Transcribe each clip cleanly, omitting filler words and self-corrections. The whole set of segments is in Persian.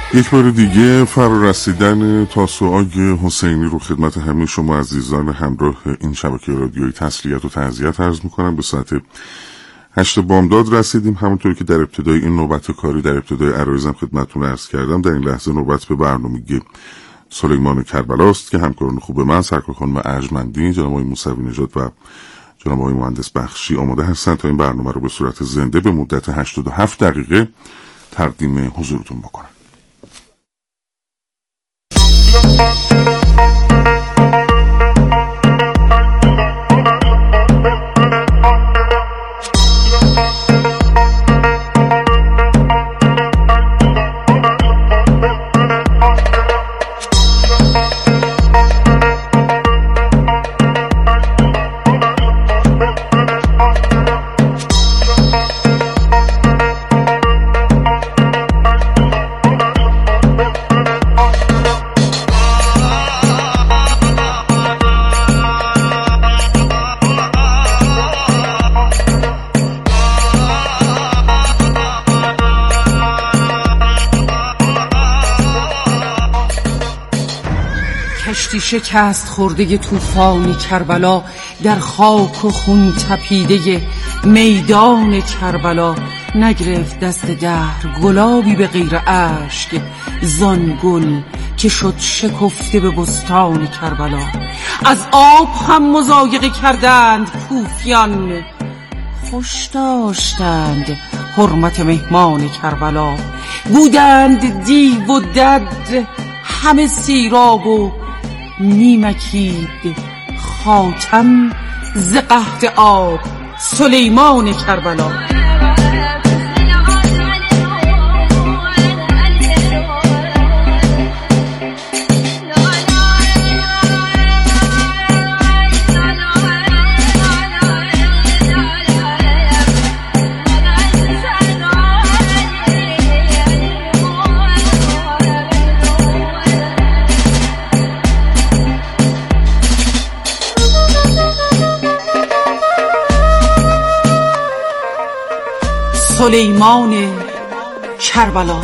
یک بار دیگه فرارسیدن تاسوعای حسینی رو خدمت همه شما عزیزان همراه این شبکه رادیویی تسلیت و تعزیت عرض میکنم. به ساعت 8 بامداد رسیدیم. همونطور که در ابتدای این نوبت کاری در ابتدای عرایزم خدمتتون عرض کردم، در این لحظه نوبت به برنامه سلیمان کربلاست که همکاران خوب من سرکار خانم ارجمندی، جناب آقای موسوی نژاد و جناب آقای مهندس بخشی آماده هستند تا این برنامه رو به صورت زنده به مدت 87 دقیقه تقدیم حضورتون بکنن. شکست خورده طوفان کربلا، در خاک و خون تپیده میدان کربلا، نگرفت دست دهر گلابی به غیر اشک، زان گل که شد شکفته به بستان کربلا. از آب هم مضایقه کردند کوفیان، خوش داشتند حرمت مهمان کربلا. بودند دیو و دد همه سیراب و میمکید خاتم ز قحط آب سلیمان کربلا. سلیمان کربلا.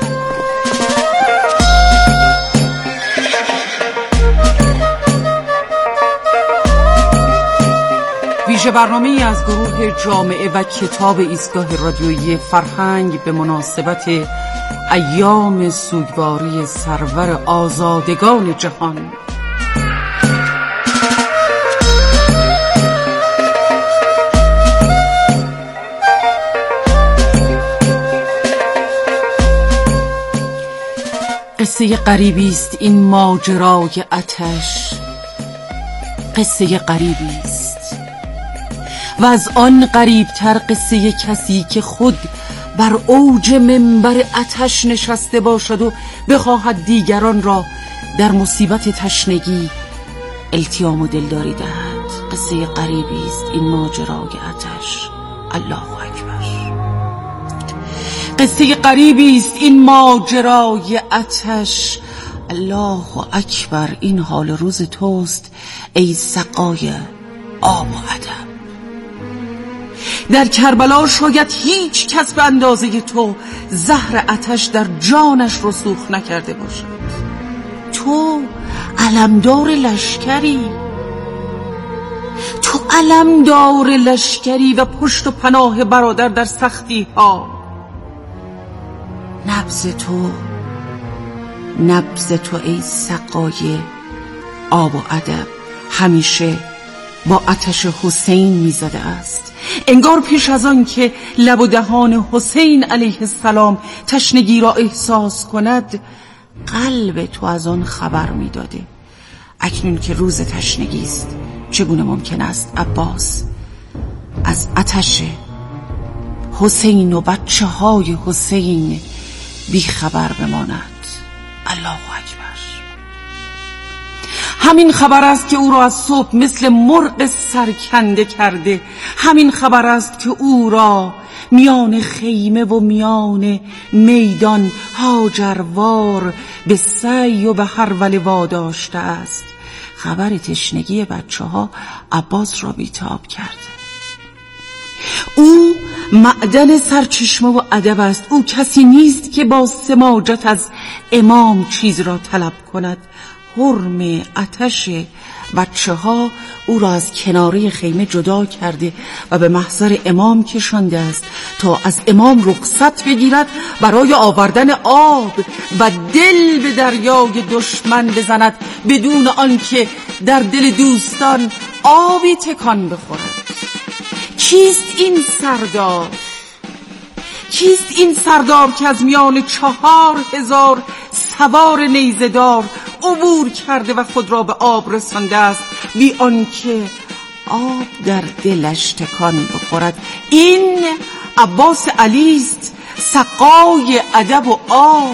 ویژه برنامه‌ای از گروه جامعه و کتاب ایستگاه رادیویی فرهنگ به مناسبت ایام سوگواری سرور آزادگان جهان. قصه غریبی است این ماجرای آتش، قصه غریبی است و از آن غریبتر قصه کسی که خود بر اوج منبر آتش نشسته باشد و بخواهد دیگران را در مصیبت تشنگی التیام و دلداری دهد. قصه غریبی است این ماجرای آتش. الله اکبر. قصه غریبی است این ماجرای آتش. الله اکبر. این حال روز توست ای سقای آب و ادب. در کربلا شاید هیچ کس به اندازه تو زهر آتش در جانش رسوخ نکرده باشد. تو علمدار لشکری، تو علمدار لشکری و پشت و پناه برادر در سختی ها. نبض تو ای سقای آب و ادب همیشه با آتش حسین میزده است. انگار پیش از آن که لب و دهان حسین علیه السلام تشنگی را احساس کند، قلب تو از آن خبر میداده. اکنون که روز تشنگی است، چگونه ممکن است عباس از آتش حسین و بچه های حسین بی خبر بماند؟ الله اکبر. همین خبر است که او را از صبح مثل مرغ سرکنده کرده. همین خبر است که او را میان خیمه و میان میدان هاجروار به سعی و به هروله واداشته است. خبر تشنگی بچه ها عباس را بیتاب کرده. او معدن سرچشمه و ادب است. او کسی نیست که با سماجت از امام چیز را طلب کند. حرم آتش بچه ها او را از کناره خیمه جدا کرده و به محضر امام کشانده است تا از امام رخصت بگیرد برای آوردن آب و دل به دریای دشمن بزند بدون آنکه در دل دوستان آبی تکان بخورد. کیست این سردار؟ کیست این سردار که از میان 4000 سوار نیزه‌دار عبور کرده و خود را به آب رسانده است بی آنکه آب در دلش تکان بخورد؟ این عباس علی است، سقای ادب و آب.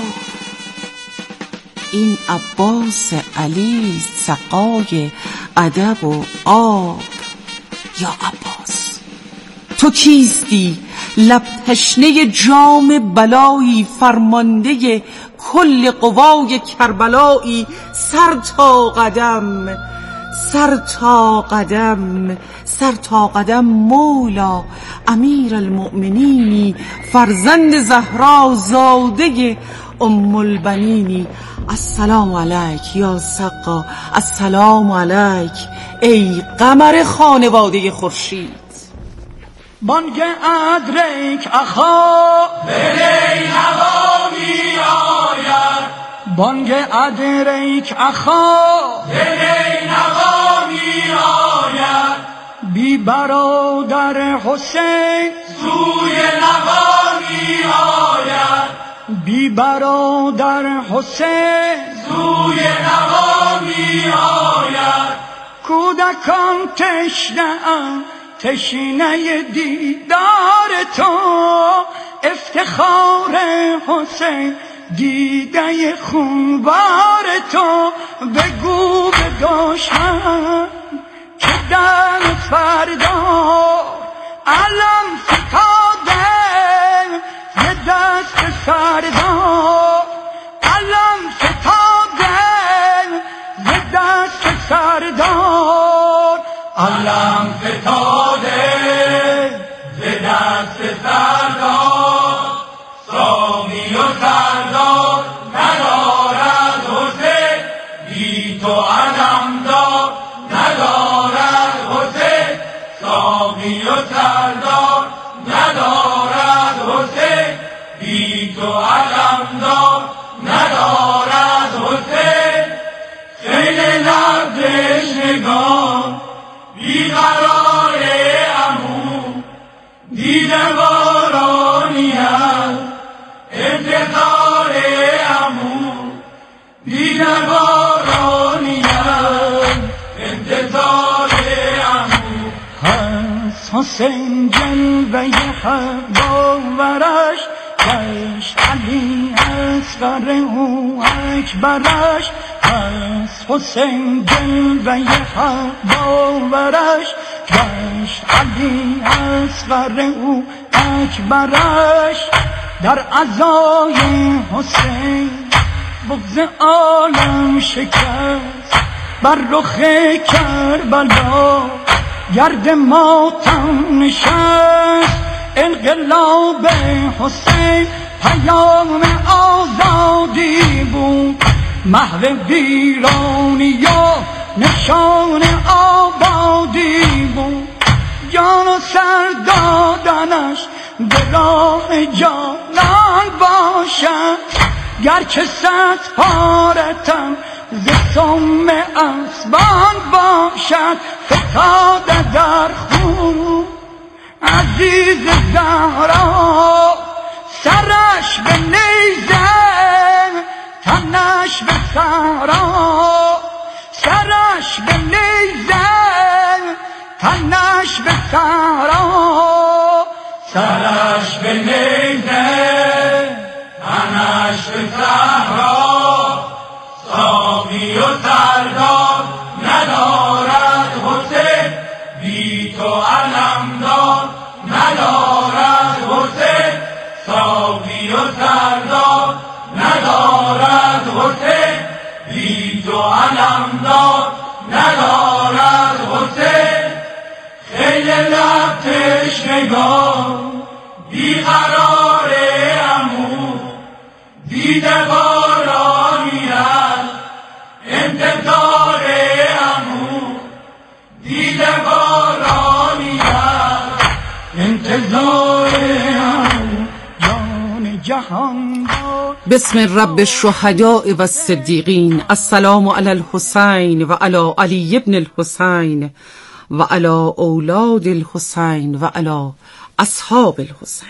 این عباس علی است، سقای ادب و آب. یا عباس، تو کیستی؟ لب تشنه جام بلایی، فرمانده کل قوای کربلایی. سر تا قدم، سر تا قدم، سر تا قدم مولا امیر المؤمنینی، فرزند زهرا، زاده ام البنینی. السلام علیک یا سقا، السلام علیک ای قمر خانواده خورشید. بانگ ادریک اخا به نینوا می آید، بانگ ادریک اخا به نینوا می آید. بی برادر حسین سوی نوا می آید، بی برادر حسین سوی نوا می آید. کودکان تشنه‌اند، تشنه دیدار تو، افتخار حسین دیده خونبار تو. بگو به دشمن که در فردا علم فتاده ز دست سردار، علم فتاده ز دست سردار، علم فتاده ز دست سردار. سامی و سردار ندارد حسین، بی تو علمدار ندارد حسین. سامی و سردار ندارد حسین، بی تو علمدار ندارد حسین. خیلی لب تشنگان بیقرار عمو، دیده بارانی هست انتظار عمو، دیده بارانی هست انتظار عمو. هست حسین جلوه حق باورش، گشت علی اصغر او اکبرش. هست حسین جلوه حق باورش، گشت علی اصغر او اکبرش. در عزای حسین بغض عالم شکست، بر رخ کربلا گرد ماتم نشست. انقلاب حسین پیام آزادی بود، محو ویرانی و نشان آبادی بود. جان و سر دادنش به راه جانان باشد، گرچه 100 پاره تن ز سم اسبان باشد. فتاده در خون عزیز زهرا، سرش به نیزه تنش به صحرا، سرش به نیزه تنش به صحرا، سرش به نیزه تنش به صحرا. سامی و سردار ندارد حسین، بی تو علمدار ندارد حسین. سامی و سردار ندارد حسین، بی تو علمدار ندارد حسین. خیلی لب تشنگان دیده بارانی از انتظار عمو، دیده بارانی از انتظار عمو، جان جهان بسم رب الشهداء و الصدیقین. السلام علی الحسین و علی علی ابن الحسین و علی اولاد الحسین و علی اصحاب الحسین.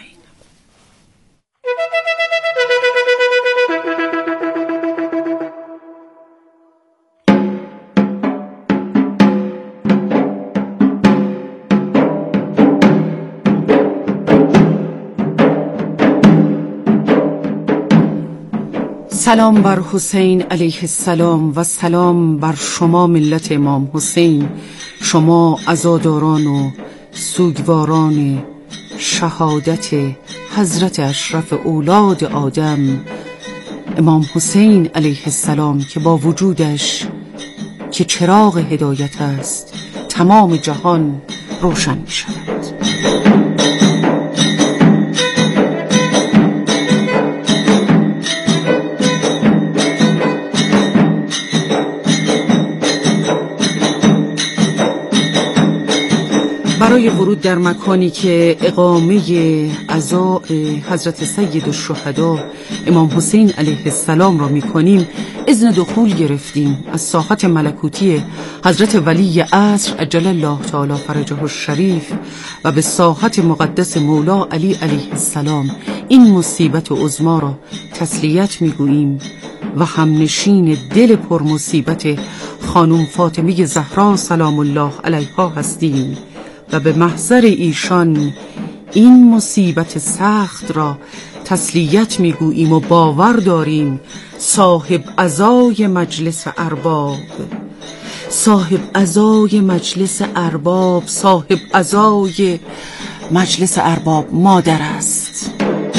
سلام بر حسین علیه السلام و سلام بر شما ملت امام حسین، شما عزاداران و سوگواران شهادت حضرت اشرف اولاد آدم امام حسین علیه السلام که با وجودش که چراغ هدایت است تمام جهان روشن می شود. برای ورود در مکانی که اقامه عزا حضرت سید الشهدا امام حسین علیه السلام را می‌کنیم اذن دخول گرفتیم از ساحت ملکوتی حضرت ولی عصر عجل الله تعالی فرجه الشریف و به ساحت مقدس مولا علی علیه السلام این مصیبت عظما را تسلیت می‌گوییم و همنشین دل پر مصیبت خانم فاطمه زهرا سلام الله علیها هستیم و به محضر ایشان این مصیبت سخت را تسلیت میگوییم و باور داریم صاحب عزای مجلس ارباب، صاحب عزای مجلس ارباب، صاحب عزای مجلس ارباب مادر است.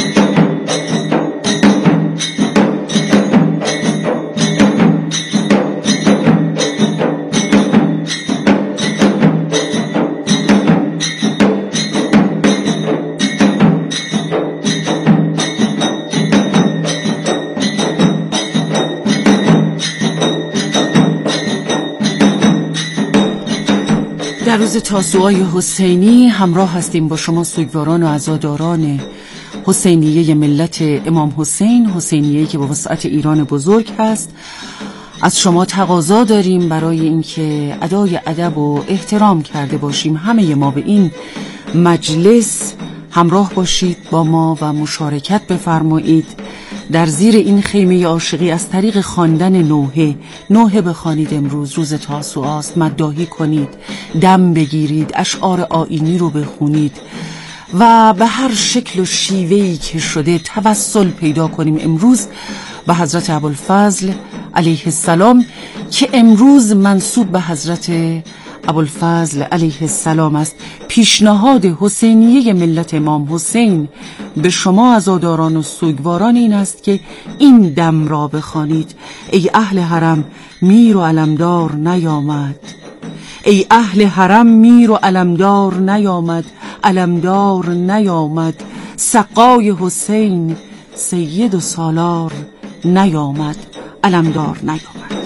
در روز تاسوعای حسینی همراه هستیم با شما سوگواران و عزاداران حسینیه ملت امام حسین، حسینیه‌ای که با وسعت ایران بزرگ هست. از شما تقاضا داریم برای اینکه ادای ادب و احترام کرده باشیم همه ما به این مجلس همراه باشید با ما و مشارکت بفرمایید در زیر این خیمه عاشقی از طریق خواندن نوحه بخوانید. امروز روز تاسوعا است، مداحی کنید، دم بگیرید، اشعار آیینی رو بخونید و به هر شکل و شیوهی که شده توسل پیدا کنیم امروز به حضرت ابوالفضل علیه السلام که امروز منسوب به حضرت ابوالفضل علیه السلام است. پیشنهاد حسینیه ملت امام حسین به شما عزاداران و سوگواران این است که این دم را بخوانید: ای اهل حرم میر و علمدار نیامد، ای اهل حرم میر و علمدار نیامد، علمدار نیامد، سقای حسین سید و سالار نیامد، علمدار نیامد.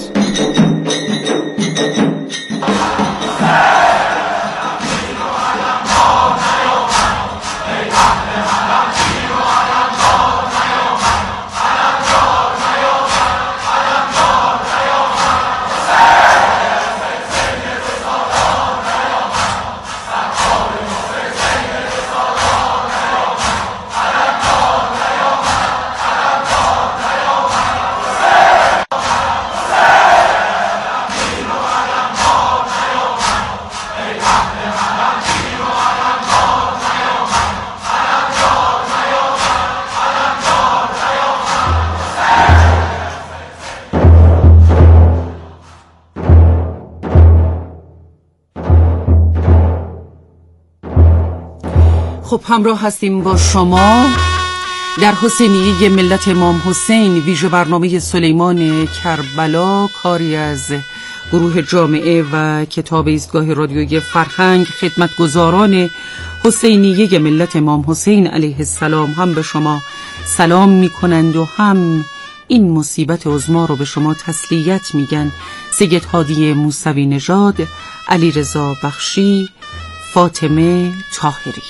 خب همراه هستیم با شما در حسینیه ملت امام حسین، ویژه برنامه سلیمان کربلا، کاری از گروه جامعه و کتاب ایستگاه رادیویی فرهنگ. خدمتگزاران حسینیه ملت امام حسین علیه السلام هم به شما سلام می کنند و هم این مصیبت عظما رو به شما تسلیت میگن سید هادی موسوی نژاد، علیرضا بخشی، فاطمه طاهری.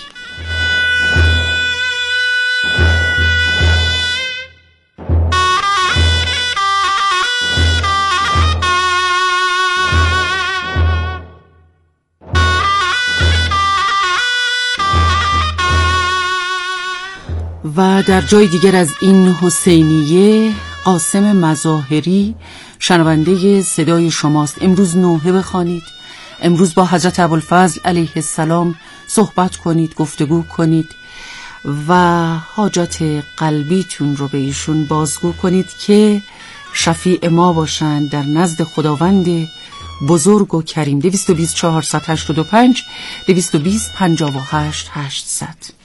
و در جای دیگر از این حسینیه قاسم مظاهری شنونده صدای شماست. امروز نوحه بخوانید، امروز با حضرت ابوالفضل علیه السلام صحبت کنید، گفتگو کنید و حاجات قلبیتون رو به ایشون بازگو کنید که شفیع ما باشند در نزد خداوند بزرگ و کریم. 220 485 220 58 800.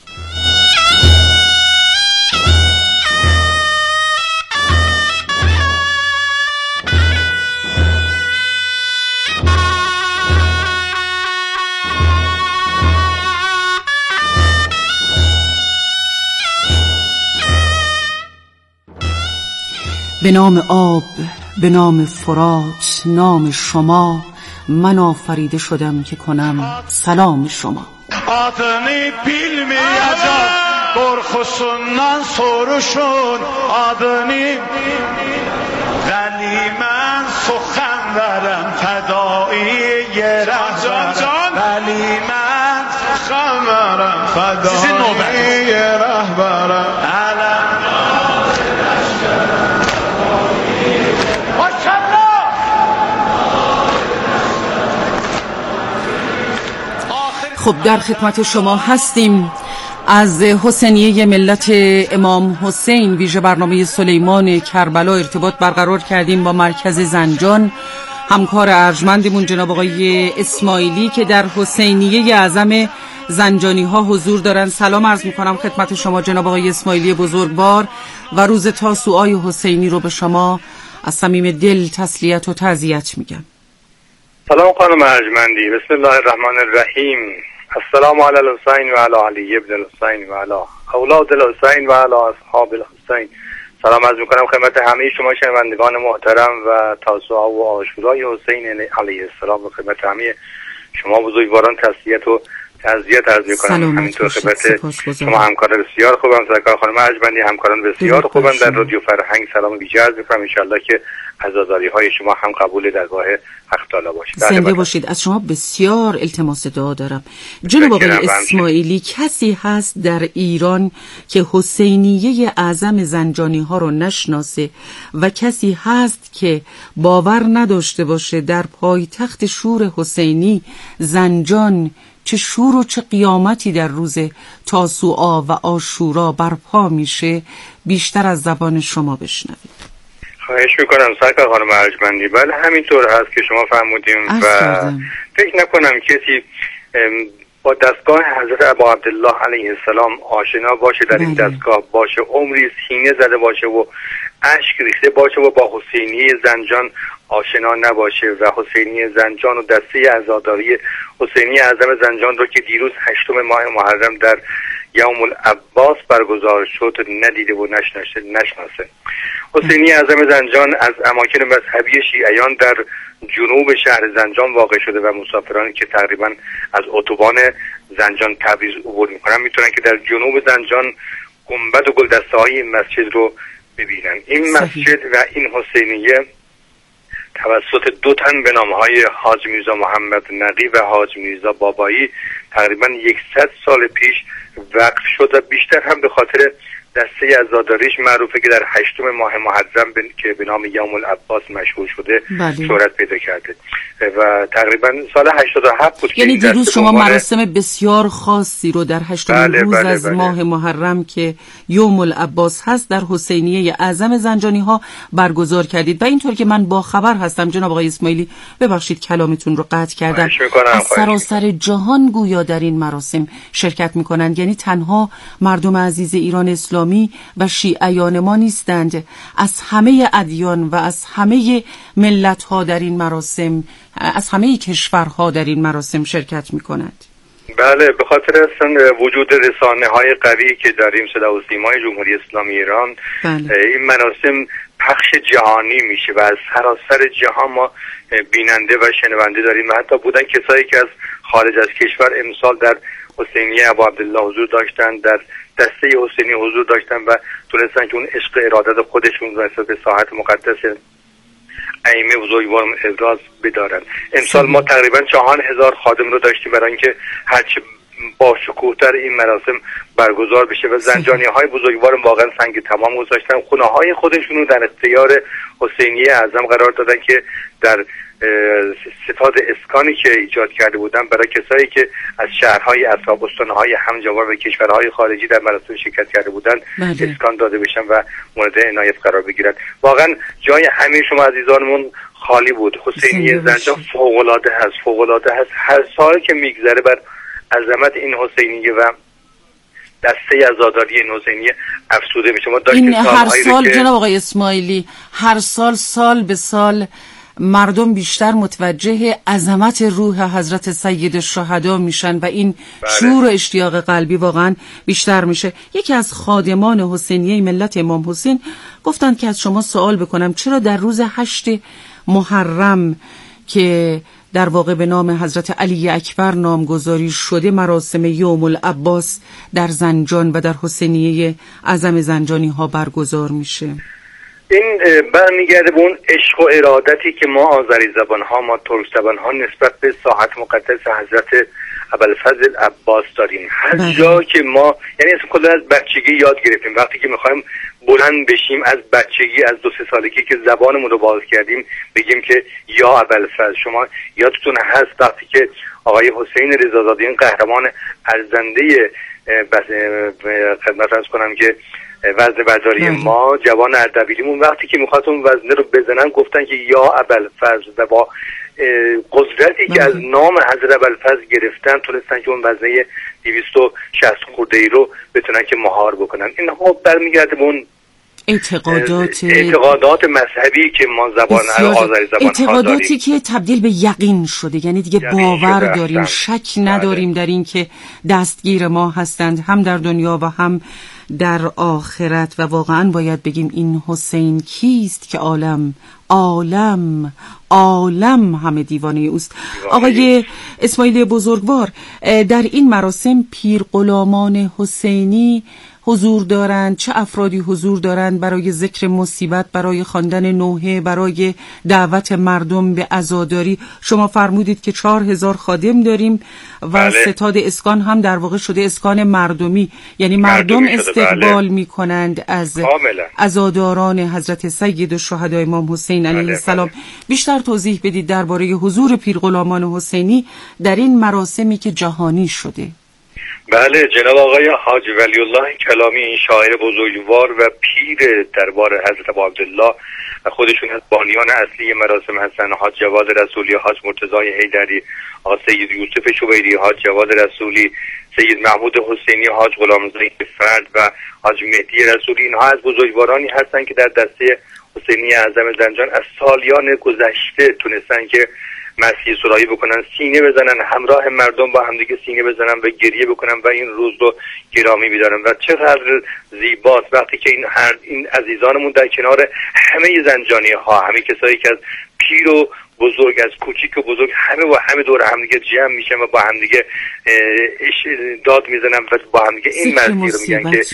به نام آب، به نام فرات، نام شما من آفریده شدم که کنم سلام شما. Adını bilmeyecek korkusundan soruşun adını Velimen suxan verem fedaiye rehber Velimen suxan verem fedaiye rehber خب در خدمت شما هستیم. از حسینیه ملت امام حسین ویژه برنامه سلیمان کربلا ارتباط برقرار کردیم با مرکز زنجان. همکار ارجمندمون جناب آقای اسماعیلی که در حسینیه اعظم زنجانی ها حضور دارن. سلام عرض میکنم خدمت شما جناب آقای اسماعیلی بزرگوار و روز تاسوعای حسینی رو به شما از صمیم دل تسلیت و تعزیت میگم. سلام خانم ارجمندی. بسم الله الرحمن الرحیم. السلام علی الحسین و علی علی ابن الحسین و علی اولاد الحسین و علی اصحاب الحسین. سلام عرض میکنم خدمت همه شما شنوندگان محترم و تاسوعا و عاشورای حسین علیه السلام و خدمت همه شما بزرگواران تسلیت و تعزیت عرض میکنم. همینطور خدمت شما همکار بسیار خوبم سرکار خانم ارجمندی، همکاران بسیار خوبم در رادیو فرهنگ سلام ویژه عرض میکنم. ان شاءالله که عزاداری های شما هم قبول درگاه حق تعالی باشید. زنده باشید. از شما بسیار التماس دعا دارم. جناب آقای اسماعیلی، کسی هست در ایران که حسینیه اعظم زنجانی ها رو نشناسه و کسی هست که باور نداشته باشه در پایتخت شور حسینی زنجان چه شور و چه قیامتی در روز تاسوعا و عاشورا برپا میشه؟ بیشتر از زبان شما بشنوید. خواهش میکنم سرکار خانم ارجمندی. بله همینطور هست که شما فرمودیم و فکر نکنم کسی با دستگاه حضرت ابا عبدالله علیه السلام آشنا باشه، در این دستگاه باشه، عمری سینه زده باشه و اشک ریخته باشه و با حسینیه زنجان آشنا نباشه و حسینیه زنجان و دسته عزاداری حسینی اعظم زنجان رو که دیروز 8 ماه محرم در یوم العباس برگزار شد ندیده و نشناسه. حسینی اعظم زنجان از اماکن مذهبی شیعیان در جنوب شهر زنجان واقع شده و مسافرانی که تقریبا از اتوبان زنجان تبریز عبور میکنن میتونن که در جنوب زنجان گنبد و گلدسته های این مسجد رو ببینن. این مسجد و این حسینیه توسط 2 تن به نامهای حاج میرزا محمد نقی و حاج میرزا بابایی تقریبا 100 سال پیش وقف شد و بیشتر هم به خاطر دسته عزاداریش معروفه که در 8 ماه محرم که به نام یوم العباس مشهور شده شهرت پیدا کرده و تقریبا سال 87 بود. یعنی دیروز شما مراسم بسیار خاصی رو در 8 روز از ماه محرم که یوم العباس هست در حسینیه اعظم زنجانی ها برگزار کردید و اینطور که من با خبر هستم جناب آقای اسماعیلی، ببخشید کلامتون رو قطع کردم، از سراسر جهان گویا در این مراسم شرکت میکنند. یعنی تنها مردم عزیز ایران اسلامی و شیعیان ما نیستند، از همه ادیان و از همه ملت ها در این مراسم، از همه کشورها در این مراسم شرکت می کنند. بله، به خاطر اصلا وجود رسانه های قوی که داریم، صدا و سیمای جمهوری اسلامی ایران، این مراسم پخش جهانی میشه و از سراسر جهان ما بیننده و شنونده داریم و حتی بودن کسایی که از خارج از کشور امسال در حسینیه ابا عبدالله حضور داشتن، در دسته حسینی حضور داشتن و تونستن که اون عشق ارادت خودشون نسبت به ساحت مقدس ائمه بزرگوارمون ابراز بدارن. امسال ما تقریبا 4000 خادم رو داشتیم برای اینکه هرچه با شکوه‌تر این مراسم برگزار بشه و زنجانی‌های بزرگوار واقعا سنگ تمام گذاشتن، خونه‌های خودشون رو در اختیار حسینیه اعظم قرار دادن که در ستاد اسکانی که ایجاد کرده بودن برای کسایی که از شهرهای اطراف استان‌های همجوار و کشورهای خارجی در مراسم شرکت کرده بودن اسکان داده بشن و مورد عنایت قرار بگیرن. واقعا جای همه شما عزیزانمون خالی بود. حسینیه زنجان فوق‌العاده هست. هر سال که میگذره بر عظمت این حسینیه و دسته عزاداری این حسینیه افسوده میشه. ما این هر سال جناب آقای اسماعیلی، هر سال به سال مردم بیشتر متوجه عظمت روح حضرت سید الشهدا میشن و این شور و اشتیاق قلبی واقعا بیشتر میشه. یکی از خادمان حسینیه ملت امام حسین گفتن که از شما سوال بکنم چرا در روز 8 محرم که در واقع به نام حضرت علی اکبر نامگذاری شده مراسم یوم العباس در زنجان و در حسینیه اعظم زنجانی ها برگزار میشه؟ این برمیگرده به اون عشق و ارادتی که ما آذری زبان ها، ما ترک زبان ها نسبت به ساحت مقدس حضرت ابوالفضل عباس داریم. هر جا که ما یعنی اصلا کلا از بچگی یاد گرفتیم، وقتی که میخوایم بلند بشیم از بچگی، از 2-3 سالگی که زبانمون رو باز کردیم بگیم که یا ابوالفضل. شما یادتون هست وقتی که آقای حسین رضازاده این قهرمان ارزنده خدمت عرض کنم که وزن برداری ما جوان اردبیلیمون وقتی که میخواست اون وزنه رو بزنن گفتن که یا ابوالفضل و با قدرتی که از نام حضرت ابوالفضل گرفتن تونستن که اون وزنه 260 خورده ای رو بتونن که مهار بکنن. این ها برمیگرده به اون اعتقادات مذهبی که ما زبان آذری زبان اعتقاداتی که تبدیل به یقین شده، یعنی دیگه باور داریم، شک نداریم در این که دستگیر ما هستند هم در دنیا و هم در آخرت. و واقعا باید بگیم این حسین کیست که عالم همه دیوانه اوست. آقای اسماعیلی بزرگوار، در این مراسم پیر غلامان حسینی حضور دارند؟ چه افرادی حضور دارند برای ذکر مصیبت، برای خواندن نوحه، برای دعوت مردم به عزاداری؟ شما فرمودید که 4000 خادم داریم و ستاد اسکان هم در واقع شده اسکان مردمی، یعنی مردم استقبال می کنند از عزاداران حضرت سید الشهدا امام حسین علیه السلام. بیشتر توضیح بدید درباره حضور پیر غلامان حسینی در این مراسمی که جهانی شده. بله، جناب آقای حاج ولی الله کلامی، این شاعر بزرگوار و پیر دربار حضرت ابا عبدالله و خودشون از بانیان اصلی مراسم هستن، حاج جواد رسولی، حاج مرتضی حیدری، آقا سید یوسف شویری، حاج جواد رسولی، سید محمود حسینی، حاج غلامزاده فرد و حاج مهدی رسولی. اینها از بزرگوارانی هستن که در دسته حسینی اعظم زنجان از سالیان گذشته تونستن که مسیح سرایی بکنن، سینه بزنن، همراه مردم با همدیگه سینه بزنن و گریه بکنن و این روز رو گرامی می‌دارن. و چقدر زیباست وقتی که این عزیزانمون در کنار همه زنجانی‌ها، همه کسایی که از پیر و بزرگ، از کوچیک و بزرگ، همه دور همدیگه جمع میشن و با همدیگه داد میزنن و با همدیگه این مسیح رو میگن که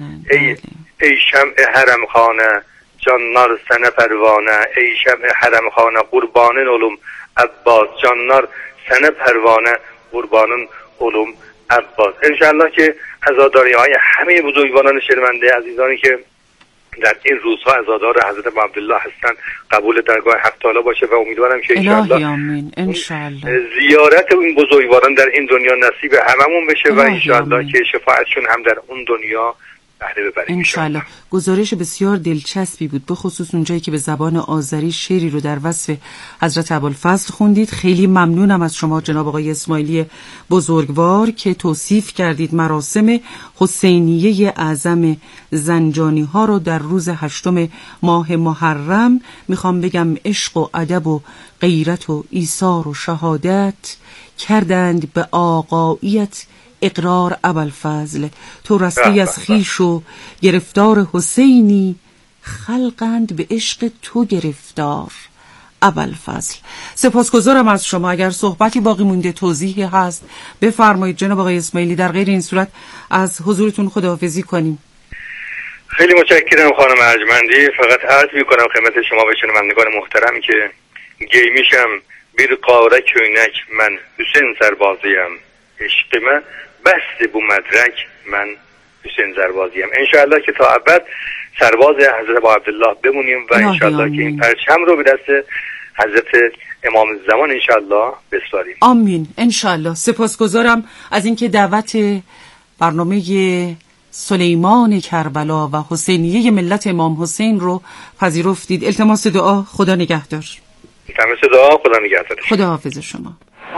ای شمع حرم خانه جانار سنه پروانه، ای شمع حرم خانه قربان علوم عباس، جانار سنه پروانه قربانن علوم عباس. انشاءالله که عزاداری های همه بزرگواران شرمنده عزیزانی که در این روزها عزادار حضرت ابا عبدالله هستن قبول درگاه حق تعالی باشه و امیدوارم که انشاءالله زیارت این بزرگواران در این دنیا نصیب هممون بشه و انشاءالله که شفاعتشون هم در اون دنیا انشاءالله. گزارش بسیار دلچسبی بود، به خصوص اونجایی که به زبان آذری شعری رو در وصف حضرت ابوالفضل خوندید. خیلی ممنونم از شما جناب آقای اسماعیلی بزرگوار که توصیف کردید مراسم حسینیه اعظم زنجانی ها رو در روز 8 ماه محرم. میخوام بگم عشق و ادب و غیرت و ایثار و شهادت کردند به آقاییت اقرار ابوالفضل. تو رستی از خیش و گرفتار حسینی، خلقند به عشق تو گرفتار ابوالفضل. سپاسگزارم از شما. اگر صحبتی باقی مونده، توضیحی هست، بفرمایید جناب آقای اسماعیلی. در غیر این صورت از حضورتون خداحافظی کنیم. خیلی متشکرم خانم ارجمندی. فقط عرض میکنم خدمت شما و شنوندگان محترم که گیمیشم bir qara köynək mən Hüseyn Sərbazıyam. Eşqimə bəsdi bu mədrək mən Hüseyn Sərbazıyam. انشاءالله که تا ابد سرباز حضرت با عبدالله بمونیم و انشاءالله که این پرچم رو به دست حضرت امام زمان انشاءالله بسپاریم. آمین انشاءالله. سپاسگزارم از اینکه دعوت برنامه سلیمان کربلا و حسینیه ملت امام حسین رو پذیرفتید. التماس دعا. خدا نگهدار. التماس دعا. خدا نگهدار. خدا حافظ شما.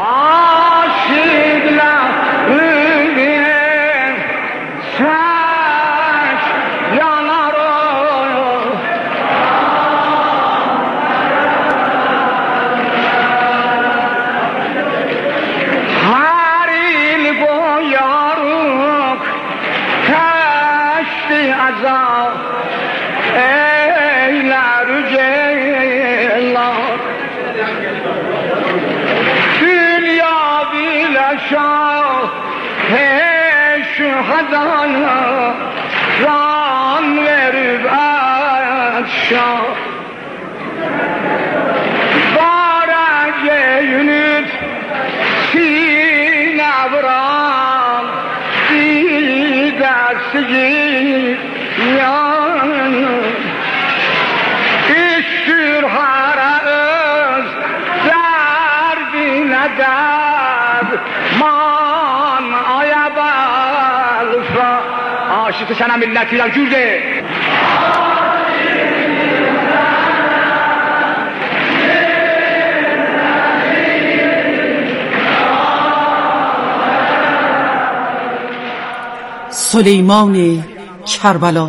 Can verip aşağı Barage yünüp sine vuran Didesi yan İştür hara öz derdine derman ayabalfa Aşık sana milletiyle cürde سلیمان کربلا.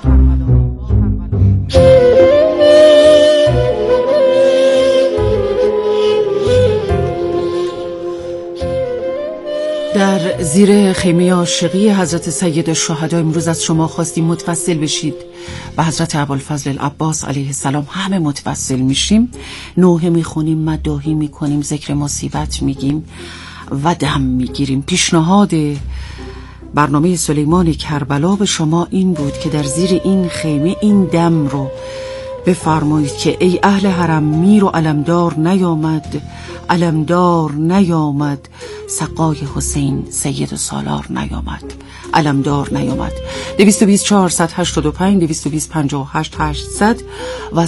در زیر خیمه عاشقی حضرت سید الشهدا امروز از شما خواستیم متوسل بشید و حضرت ابوالفضل العباس علیه السلام. همه متوسل میشیم، نوحه میخونیم، مداحی میکنیم، ذکر مصیبت میگیم و دم میگیریم. پیشنهاد برنامه سلیمان کربلا به شما این بود که در زیر این خیمه این دم رو بفرمایید که ای اهل حرم میر و علمدار نیامد، علمدار نیامد، سقای حسین سید سالار نیامد، علمدار نیامد. 220 485 220 58 800 و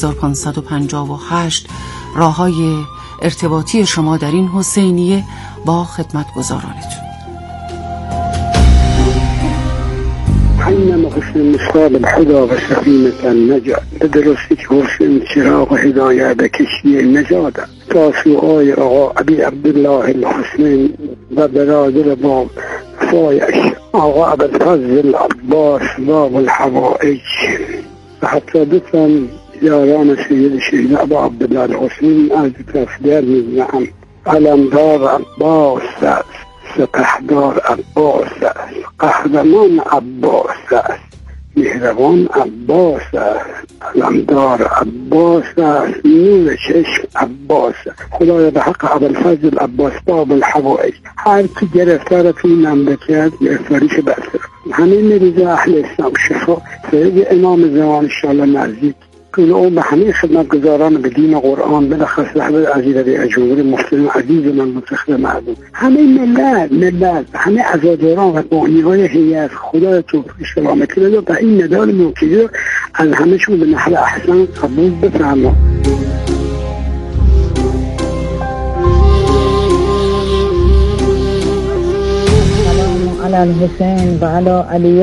30558 راههای ارتباطی شما در این حسینیه با خدمتگزارانتون. حينما حسن مصاب الحدى وسفينة النجاة تدرست حسن چراغ هداية بكشي النجاة تاسوعي آقا أبي عبد الله الحسين وبرادر باب فايش آقا أبوالفضل العباس باب الحوائج وحتى بطن ياران سيد الشهيد أبو عبد الله الحسين از تفدير نعم علمدار عباس سپهدار عباس است، قهرمان عباس است، مهربان عباس است، علمدار عباس است، نور چشم عباس است. خدایا به حق ابوالفضل عباس باب الحوائج هر کی گرفتار تو این مملکت گرفتاریش بسته، همه مریض اهل اسلام شفا سید امام زمان انشاءالله نزدیک کل او به همه خدمتگزاران به دین قرآن بلخص لحظه عزیز رئیس جمهوری محترم عزیز من منتخب مردم، همه ملت همه عزاداران و بانیهای هیئت خدا توفیق سلامتی بده و این مدال موکلی رو از همهشون به نحو احسن قبول بفرما. سلام علی الحسین و علی علی